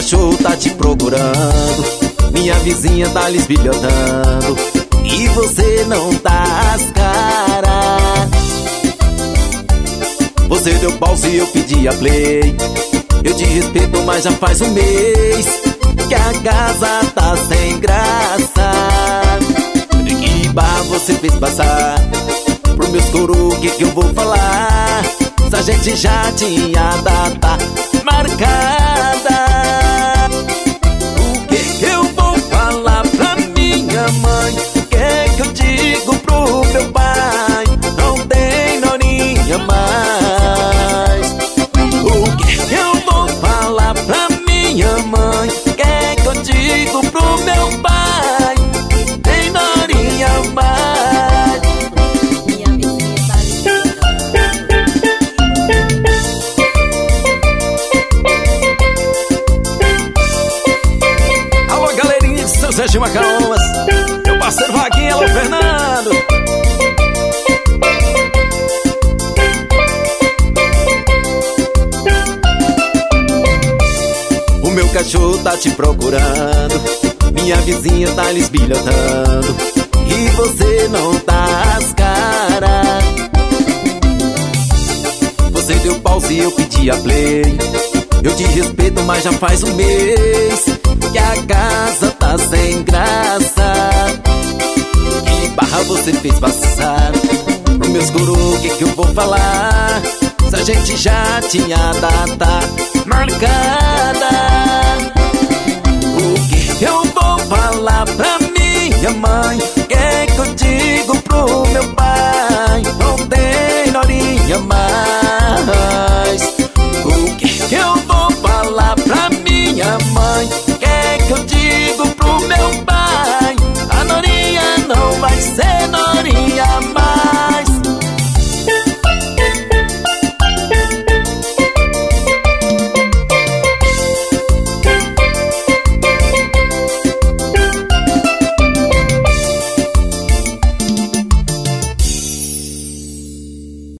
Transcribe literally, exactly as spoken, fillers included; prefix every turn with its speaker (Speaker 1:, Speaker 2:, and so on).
Speaker 1: cachorro tá te procurando, minha vizinha tá lhe esbilhotando, e você não dá as caras. Você deu pause e eu pedi a play. Eu te respeito, mas já faz um mês que a casa tá sem graça. Que barra você fez passar pro meus coro, o que que eu vou falar? Se a gente já tinha data marcada. O que que eu vou falar pra minha mãe? O que que eu digo pro meu pai? Não tem norinha mais. O que que eu vou falar pra minha mãe? O que que eu digo pro meu pai? Tem norinha mais.
Speaker 2: Minha vizinha tá ligando.
Speaker 1: Alô, galerinha de São Zé de Macaúbas, meu parceiro Vaguinho, alô, Fernando. O meu cachorro tá te procurando, minha vizinha tá lhe esbilhotando, e você não dá as caras. Você deu pause e eu pedi a play. Eu te respeito, mas já faz um mês que a casa tá sem graça. Que barra você fez passar pro meu escuro, o que que eu vou falar? Se a gente já tinha data marcada. O que que eu vou falar pra